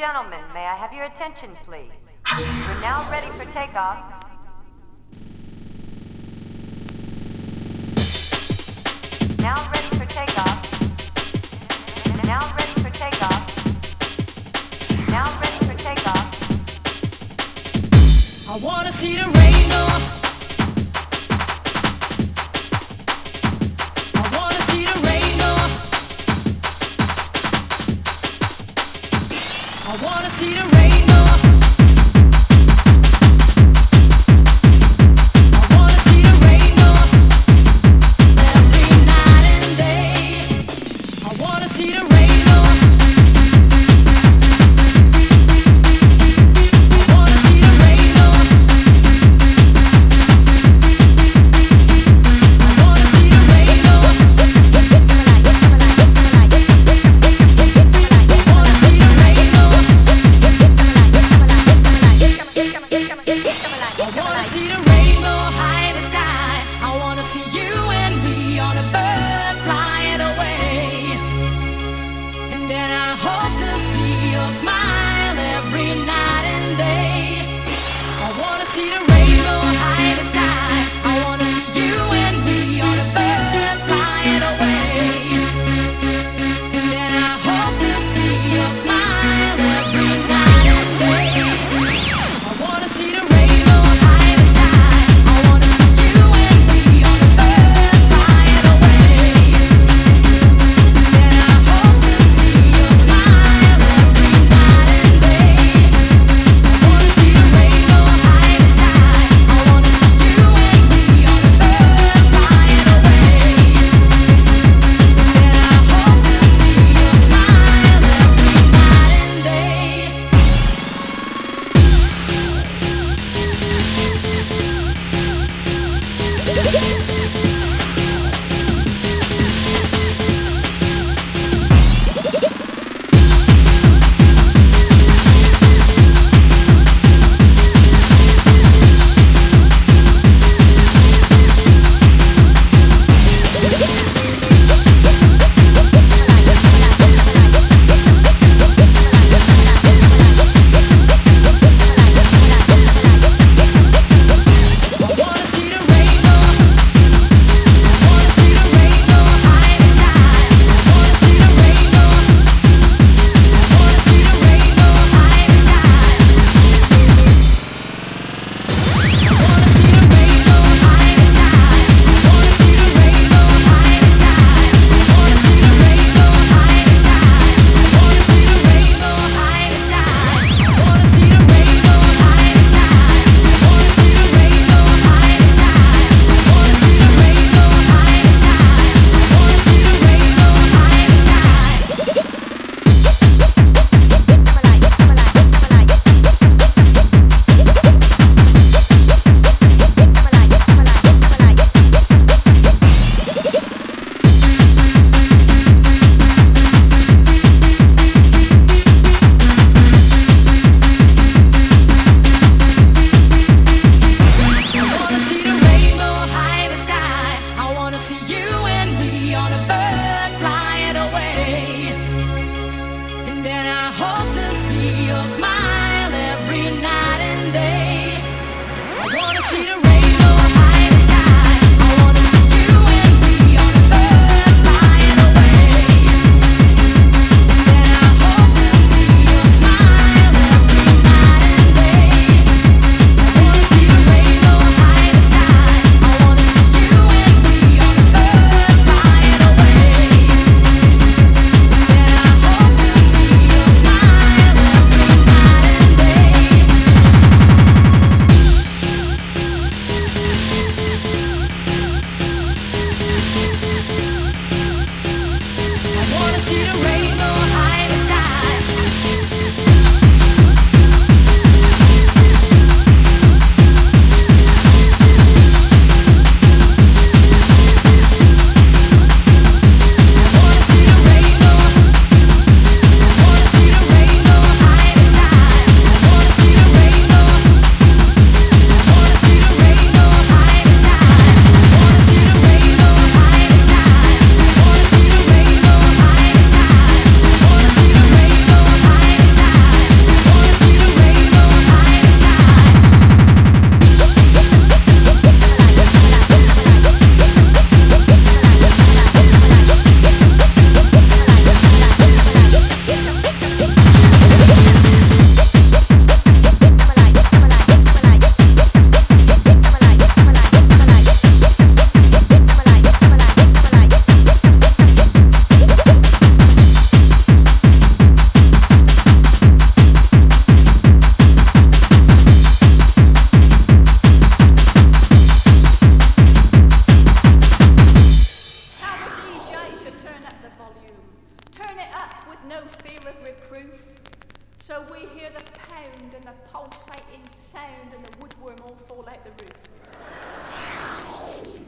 gentlemen, may I have your attention, please? We're now ready for takeoff. Now ready for takeoff. Now ready for takeoff. Now ready for takeoff. I wanna see the rainbow. I wanna see the rainbow. I wanna see the rainbow. no fear of reproof. So we hear the pound and the pulsating sound and the woodworm all fall out the roof.